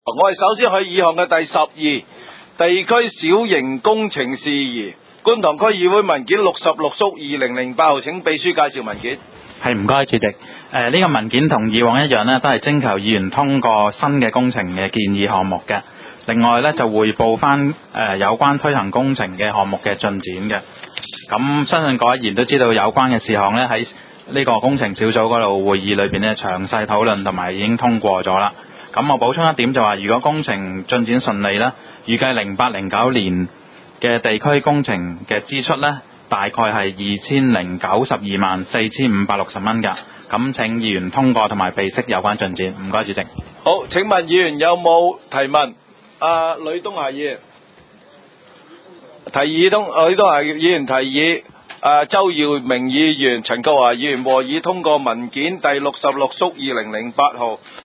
我哋首先去議項嘅第12地區小型工程事宜，觀塘區議會文件66/2008號，請秘書介紹文件。 係，唔該主席。呢個文件同以往一樣呢，都係徵求議員通過新嘅工程嘅建議項目嘅。另外呢，就匯報翻有關推行工程嘅項目嘅進展嘅。咁相信各位議員都知道有關嘅事項呢，喺呢個工程小組嗰度會議裏邊呢，詳細討論同埋已經通過咗啦。咁我補充一點就話，如果工程進展順利呢，預計08-09年嘅地區工程嘅支出呢，大概係20924560蚊㗎。咁請議員通過同埋備悉有關進展。唔該主席。 好，請問議員有冇提問？呂東霞議員呂東霞議員提議，周耀明議員、陳國華議員和議通過文件第66/2008號。